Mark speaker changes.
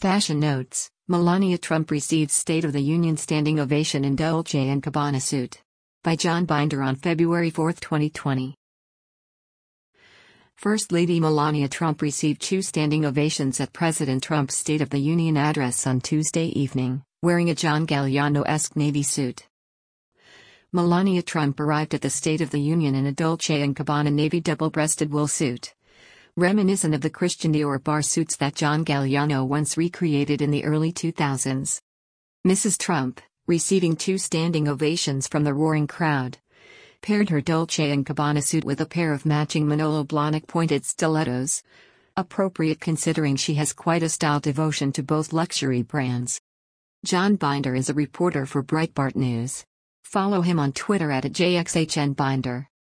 Speaker 1: Fashion notes: Melania Trump receives State of the Union standing ovation in Dolce & Gabbana suit. By John Binder on February 4, 2020. First Lady Melania Trump received two standing ovations at President Trump's State of the Union address on Tuesday evening, wearing a John Galliano-esque navy suit. Melania Trump arrived at the State of the Union in a Dolce & Gabbana navy double-breasted wool suit, reminiscent of the Christian Dior bar suits that John Galliano once recreated in the early 2000s. Mrs. Trump, receiving two standing ovations from the roaring crowd, paired her Dolce & Gabbana suit with a pair of matching Manolo Blahnik pointed stilettos, appropriate considering she has quite a style devotion to both luxury brands. John Binder is a reporter for Breitbart News. Follow him on Twitter @JXHNBinder.